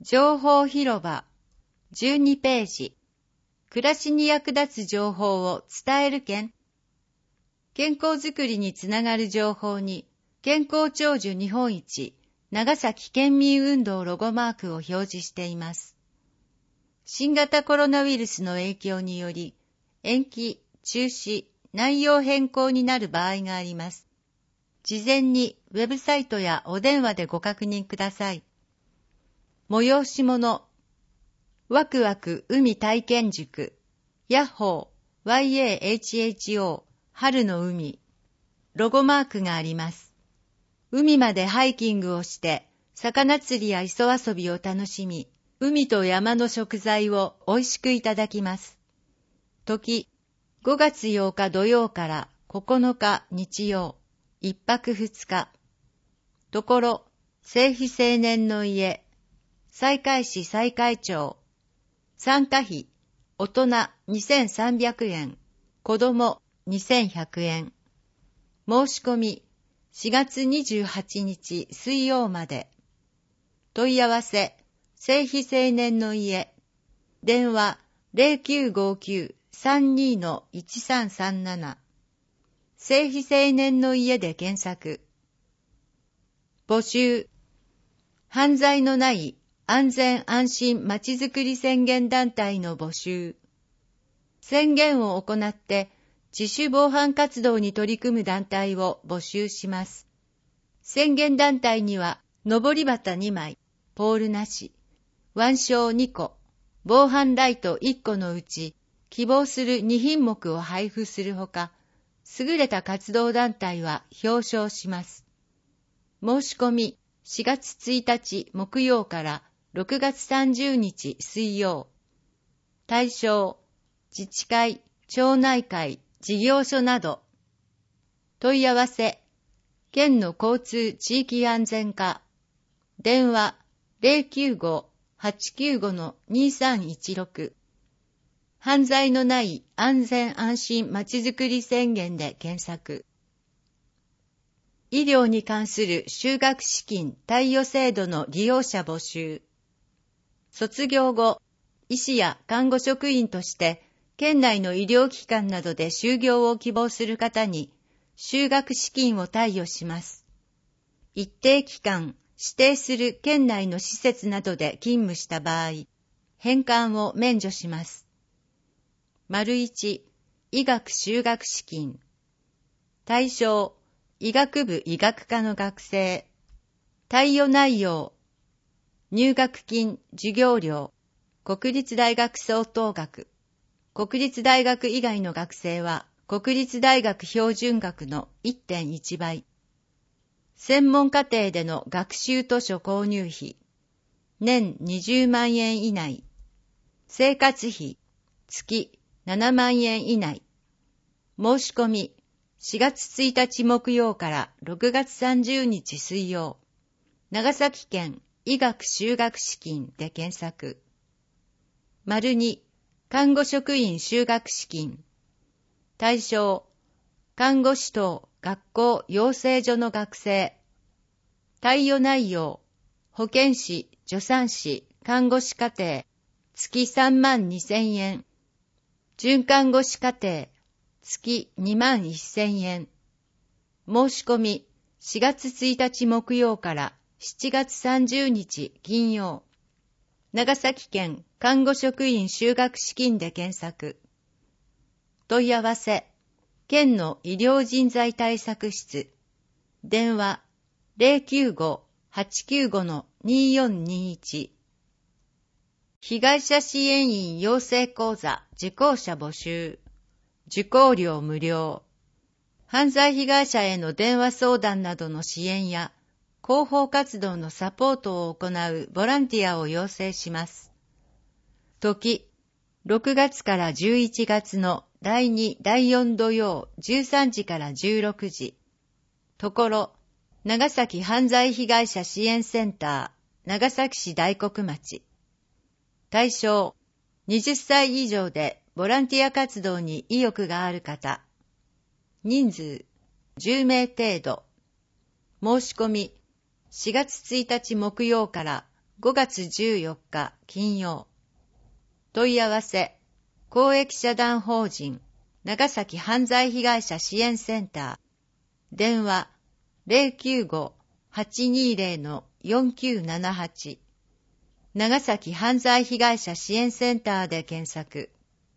情報広場12ページ。暮らしに役立つ情報を伝える件。健康づくりにつながる情報に、健康長寿日本一、長崎県民運動ロゴマークを表示しています。新型コロナウイルスの影響により、延期、中止、内容変更になる場合があります。事前にウェブサイトやお電話でご確認ください。催し物、ワクワク海体験塾、ヤッホー、YAHHO、春の海、ロゴマークがあります。海までハイキングをして、魚釣りや磯遊びを楽しみ、海と山の食材を美味しくいただきます。時、5月8日土曜から9日日曜、1泊2日。ところ、聖妃青年の家、西海市西海町。参加費、大人2300円、子供2100円。申し込み、4月28日水曜まで。問い合わせ、聖妃青年の家。電話0959-32-1337。聖妃青年の家で検索。募集。犯罪のない安全安心まちづくり宣言団体の募集。宣言を行って自主防犯活動に取り組む団体を募集します。宣言団体には、上り旗2枚、ポールなし、腕章2個、防犯ライト1個のうち、希望する2品目を配布するほか、優れた活動団体は表彰します。申し込み、4月1日木曜から6月30日水曜。対象、自治会、町内会、事業所など。問い合わせ、県の交通地域安全課。電話095-895-2316。犯罪のない安全安心まちづくり宣言で検索。医療に関する就学資金貸与制度の利用者募集。卒業後、医師や看護職員として、県内の医療機関などで就業を希望する方に、就学資金を貸与します。一定期間、指定する県内の施設などで勤務した場合、返還を免除します。1、医学就学資金。対象、医学部医学科の学生。貸与内容。入学金、授業料。国立大学相当額。国立大学以外の学生は、国立大学標準額の 1.1 倍。専門課程での学習図書購入費。年20万円以内。生活費。月7万円以内。申し込み。4月1日木曜から6月30日水曜。長崎県医学就学資金で検索。2、看護職員就学資金。対象、看護師等学校養成所の学生。貸与内容、保健師、助産師、看護師課程、月3万2000円。准看護師課程、月2万1000円。申し込み、4月1日木曜から7月30日金曜。長崎県看護職員就学資金で検索。問い合わせ、県の医療人材対策室。電話095-895-2421。被害者支援員養成講座受講者募集。受講料無料。犯罪被害者への電話相談などの支援や広報活動のサポートを行うボランティアを要請します。時、6月から11月の第2、第4土曜13時から16時。ところ、長崎犯罪被害者支援センター、長崎市大黒町。対象、20歳以上でボランティア活動に意欲がある方。人数、10名程度。申し込み、4月1日木曜から 5月14日金曜。問い合わせ、公益社団法人長崎犯罪被害者支援センター。電話 095-820-4978 長崎犯罪被害者支援センターで検索。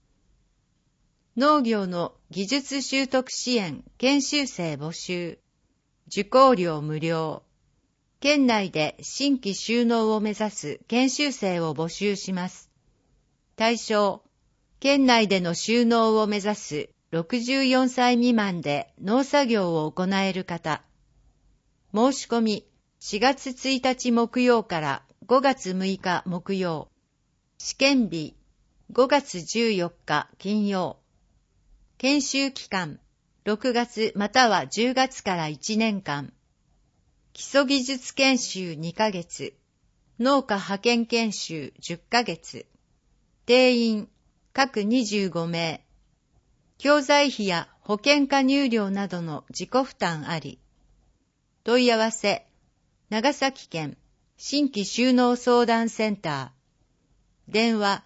農業の技術習得支援研修生募集。受講料無料。県内で新規就農を目指す研修生を募集します。対象、県内での就農を目指す64歳未満で農作業を行える方。申し込み4月1日木曜から5月6日木曜。試験日5月14日金曜。研修期間6月または10月から1年間。基礎技術研修2ヶ月。農家派遣研修10ヶ月。定員各25名。教材費や保険加入料などの自己負担あり。問い合わせ、長崎県新規就農相談センター。電話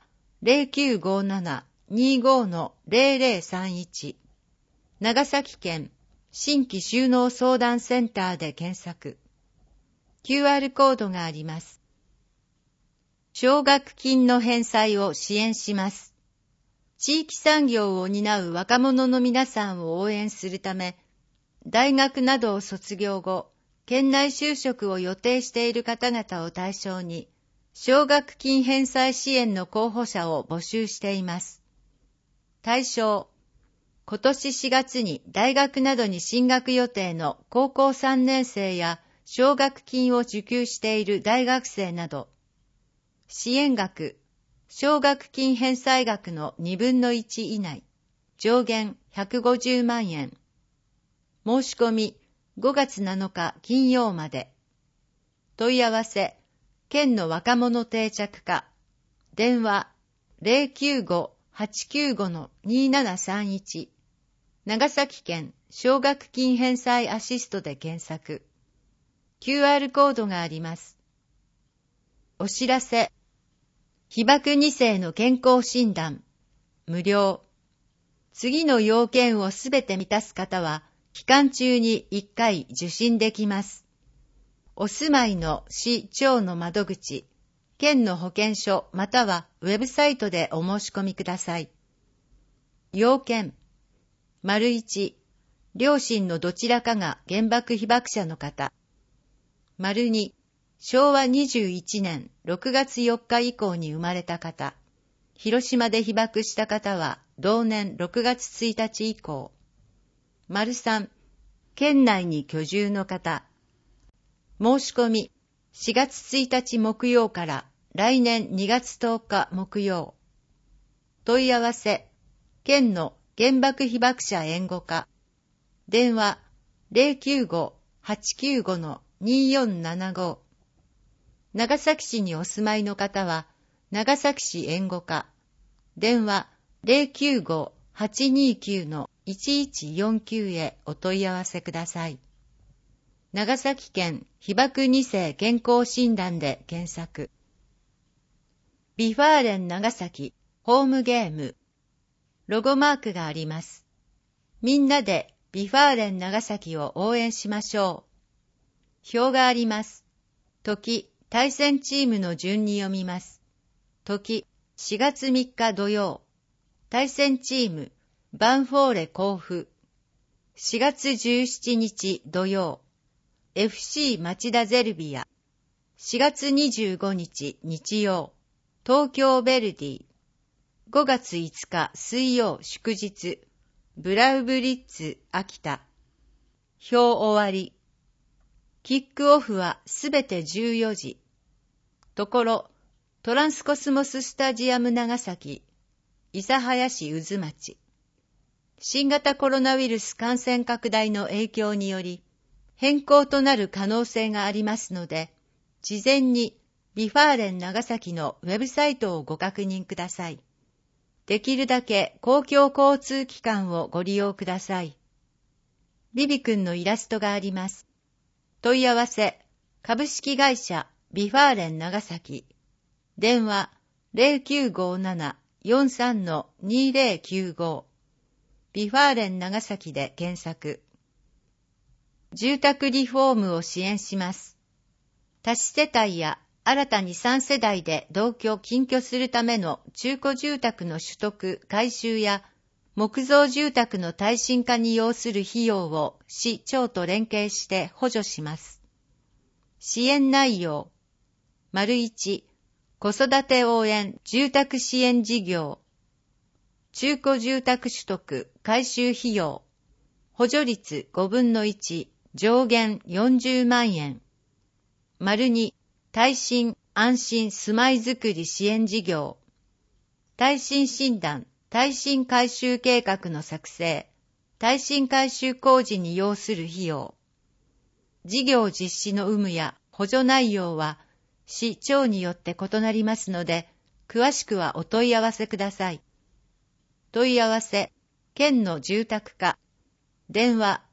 0957-25-0031。長崎県新規就農相談センターで検索。QR コードがあります。奨学金の返済を支援します。地域産業を担う若者の皆さんを応援するため、大学などを卒業後、県内就職を予定している方々を対象に、奨学金返済支援の候補者を募集しています。対象、今年4月に大学などに進学予定の高校3年生や奨学金を受給している大学生など、支援額、奨学金返済額の2分の1以内、上限150万円。申し込み5月7日金曜まで。問い合わせ、県の若者定着課。電話095-895-2731。長崎県奨学金返済アシストで検索。QR コードがあります。お知らせ。被爆2世の健康診断。無料。次の要件をすべて満たす方は、期間中に1回受診できます。お住まいの市町の窓口、県の保健所またはウェブサイトでお申し込みください。要件。1、両親のどちらかが原爆被爆者の方。2、昭和21年6月4日以降に生まれた方。広島で被爆した方は同年6月1日以降。3、県内に居住の方。申し込み4月1日木曜から来年2月10日木曜。問い合わせ、県の原爆被爆者援護課。電話095-895-2475。長崎市にお住まいの方は、長崎市援護課。電話095-829-1149へお問い合わせください。長崎県被爆2世健康診断で検索。ビファーレン長崎ホームゲーム。ロゴマークがあります。みんなでビファーレン長崎を応援しましょう。表があります。時、対戦チームの順に読みます。時、4月3日土曜。対戦チーム、バンフォーレ甲府。4月17日土曜。FC 町田ゼルビア。4月25日日曜。東京ヴェルディ。5月5日水曜祝日。ブラウブリッツ秋田。表終わり。キックオフはすべて14時。ところ、トランスコスモススタジアム長崎、諫早市渦町。新型コロナウイルス感染拡大の影響により、変更となる可能性がありますので、事前にビファーレン長崎のウェブサイトをご確認ください。できるだけ公共交通機関をご利用ください。ビビ君のイラストがあります。問い合わせ、株式会社ビファーレン長崎。電話0957-43-2095。ビファーレン長崎で検索。住宅リフォームを支援します。多子世帯や新たに3世代で同居・近居するための中古住宅の取得・改修や木造住宅の耐震化に要する費用を市・町と連携して補助します。支援内容。1、子育て応援住宅支援事業。中古住宅取得・改修費用。補助率5分の1、上限40万円。2、耐震・安心住まいづくり支援事業。耐震診断、耐震改修計画の作成、耐震改修工事に要する費用。事業実施の有無や補助内容は市・町によって異なりますので、詳しくはお問い合わせください。問い合わせ、県の住宅課。電話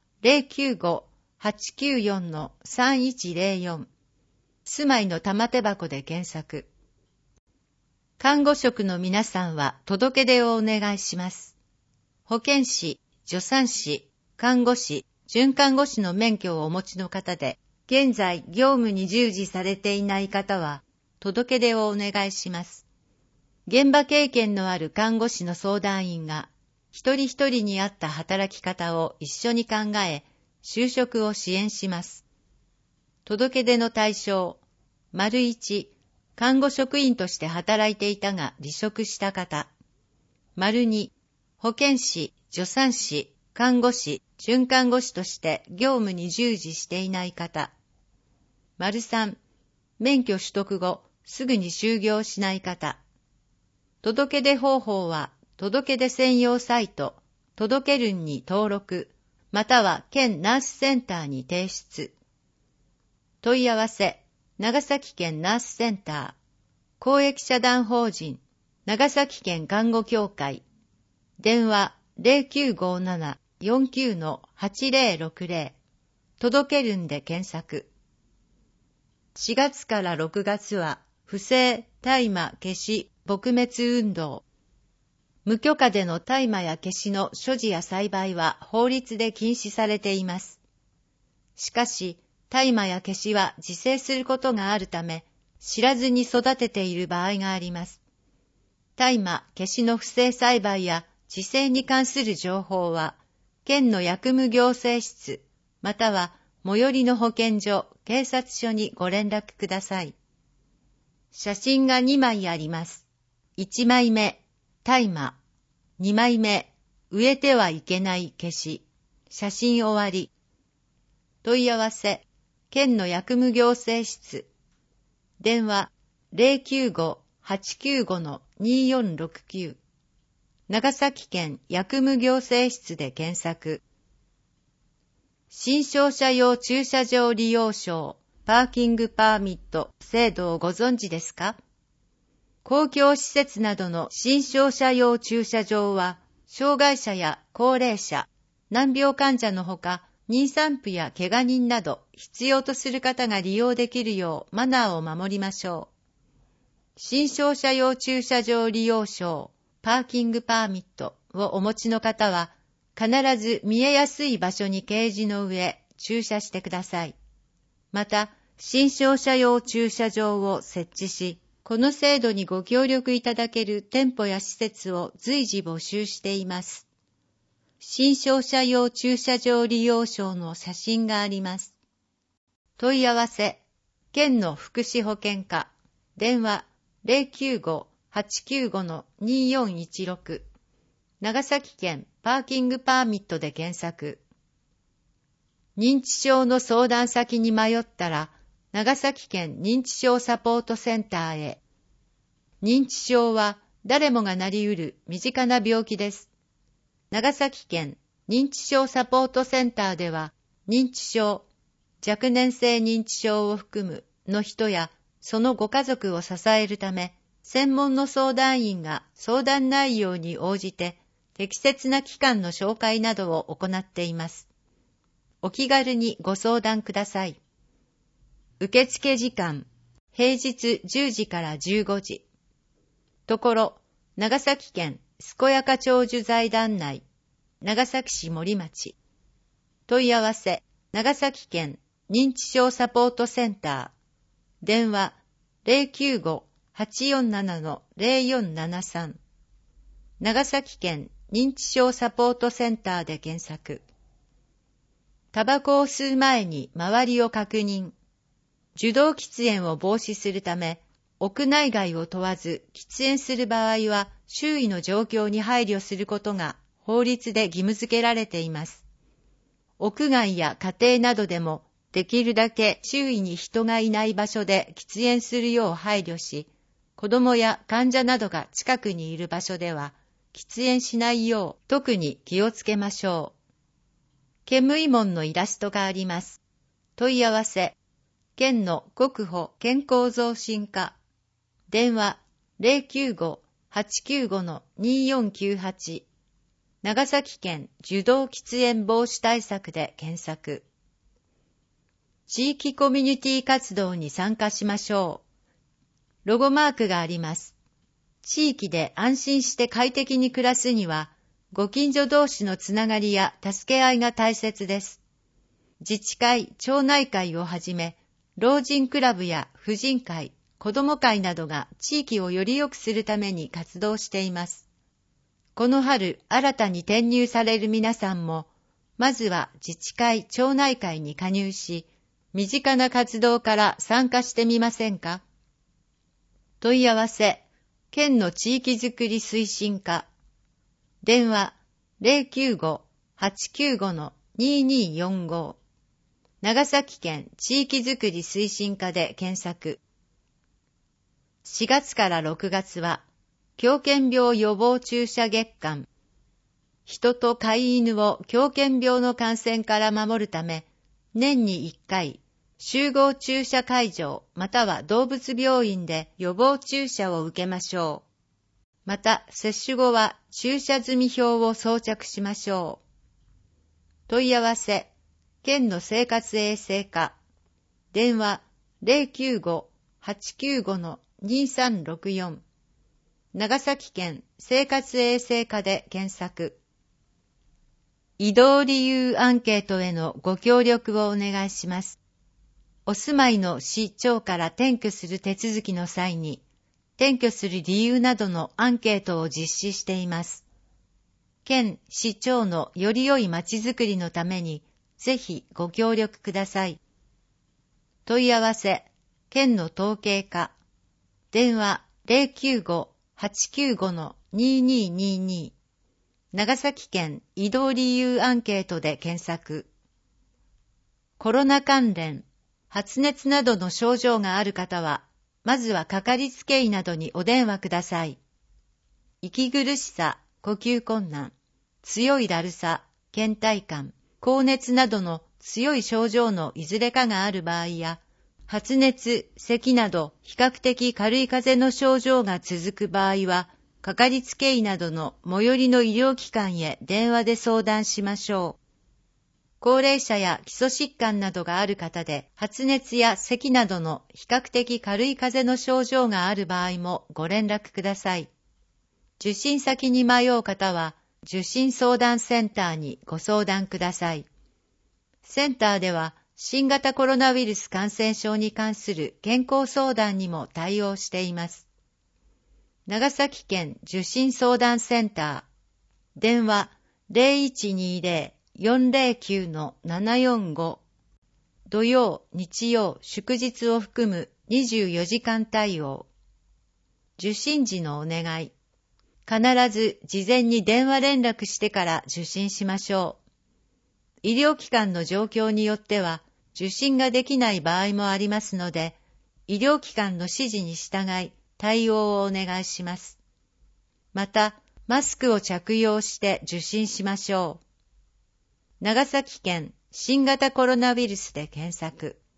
095-894-3104。住まいの玉手箱で検索。看護職の皆さんは届け出をお願いします。保健師、助産師、看護師、准看護師の免許をお持ちの方で、現在業務に従事されていない方は、届け出をお願いします。現場経験のある看護師の相談員が、一人一人に合った働き方を一緒に考え、就職を支援します。届け出の対象。1、看護職員として働いていたが離職した方。2、保健師、助産師、看護師、准看護師として業務に従事していない方。3、免許取得後、すぐに就業しない方。届け出方法は、届け出専用サイト、届けるんに登録、または県ナースセンターに提出。問い合わせ、長崎県ナースセンター、公益社団法人、長崎県看護協会、電話0957-49-8060、届けるんで検索。4月から6月は、不正大麻消し撲滅運動。無許可での大麻や消しの所持や栽培は法律で禁止されています。しかし、大麻や消しは自生することがあるため、知らずに育てている場合があります。大麻、消しの不正栽培や自生に関する情報は、県の薬務行政室、または最寄りの保健所、警察署にご連絡ください。写真が2枚あります。1枚目、大麻。2枚目、植えてはいけない消し。写真終わり。問い合わせ、県の薬務行政室。電話095-895-2469。長崎県薬務行政室で検索。新商車用駐車場利用証、パーキングパーミット制度をご存知ですか？公共施設などの新商車用駐車場は、障害者や高齢者、難病患者のほか、妊産婦や怪我人など必要とする方が利用できるようマナーを守りましょう。新商車用駐車場利用証、パーキングパーミットをお持ちの方は、必ず見えやすい場所に掲示の上、駐車してください。また、新商車用駐車場を設置し、この制度にご協力いただける店舗や施設を随時募集しています。新商車用駐車場利用証の写真があります。問い合わせ、県の福祉保健課、電話095-895-2416、長崎県パーキングパーミットで検索。認知症の相談先に迷ったら、長崎県認知症サポートセンターへ。認知症は誰もがなりうる身近な病気です。長崎県認知症サポートセンターでは、認知症、若年性認知症を含むの人やそのご家族を支えるため、専門の相談員が相談内容に応じて適切な機関の紹介などを行っています。お気軽にご相談ください。受付時間、 平日10時から15時。ところ、長崎県健やか長寿財団内、長崎市森町。問い合わせ、長崎県認知症サポートセンター。電話、095-847-0473。長崎県認知症サポートセンターで検索。タバコを吸う前に周りを確認。受動喫煙を防止するため、屋内外を問わず喫煙する場合は周囲の状況に配慮することが法律で義務付けられています。屋外や家庭などでもできるだけ周囲に人がいない場所で喫煙するよう配慮し、子供や患者などが近くにいる場所では喫煙しないよう特に気をつけましょう。煙務門のイラストがあります。問い合わせ、県の国保健康増進課。電話095-895-2498。長崎県受動喫煙防止対策で検索。地域コミュニティ活動に参加しましょう。ロゴマークがあります。地域で安心して快適に暮らすには、ご近所同士のつながりや助け合いが大切です。自治会、町内会をはじめ、老人クラブや婦人会、子ども会などが地域をより良くするために活動しています。この春、新たに転入される皆さんも、まずは自治会、町内会に加入し、身近な活動から参加してみませんか？問い合わせ、県の地域づくり推進課。電話095-895-2245。長崎県地域づくり推進課で検索。4月から6月は、狂犬病予防注射月間。人と飼い犬を狂犬病の感染から守るため、年に1回、集合注射会場または動物病院で予防注射を受けましょう。また、接種後は注射済み票を装着しましょう。問い合わせ、県の生活衛生課。電話095-895-2364。長崎県生活衛生課で検索。移動理由アンケートへのご協力をお願いします。お住まいの市町から転居する手続きの際に、転居する理由などのアンケートを実施しています。県市町のより良いまちづくりのために、ぜひご協力ください。問い合わせ、県の統計課。電話095-895-2222。長崎県移動理由アンケートで検索。コロナ関連、発熱などの症状がある方は、まずはかかりつけ医などにお電話ください。息苦しさ、呼吸困難、強いだるさ、倦怠感、高熱などの強い症状のいずれかがある場合や、発熱、咳など比較的軽い風邪の症状が続く場合は、かかりつけ医などの最寄りの医療機関へ電話で相談しましょう。高齢者や基礎疾患などがある方で、発熱や咳などの比較的軽い風邪の症状がある場合もご連絡ください。受診先に迷う方は、受診相談センターにご相談ください。センターでは、新型コロナウイルス感染症に関する健康相談にも対応しています。長崎県受診相談センター。電話0120-409-745。土曜、日曜、祝日を含む24時間対応。受診時のお願い。必ず事前に電話連絡してから受診しましょう。医療機関の状況によっては受診ができない場合もありますので、医療機関の指示に従い対応をお願いします。また、マスクを着用して受診しましょう。長崎県新型コロナウイルスで検索。